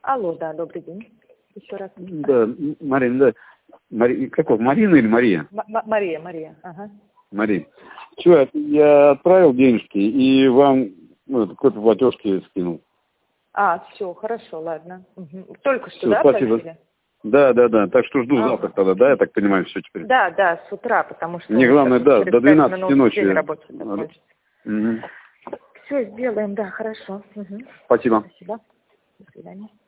Алло, да, добрый день. Еще раз. Да, Марина, да. Каков? Марина или Мария? Мария, ага. Мария. Все, я отправил денежки и вам какой-то платежки скинул. Все, хорошо, ладно. Угу. Только что, Все, да, спасибо. просили? Да. Так что жду завтра тогда, да, я так понимаю, все теперь. Да, с утра, потому что... Мне главное, да, до 12 ночи. Все, сделаем, да, хорошо. Угу. Спасибо. Спасибо. До свидания.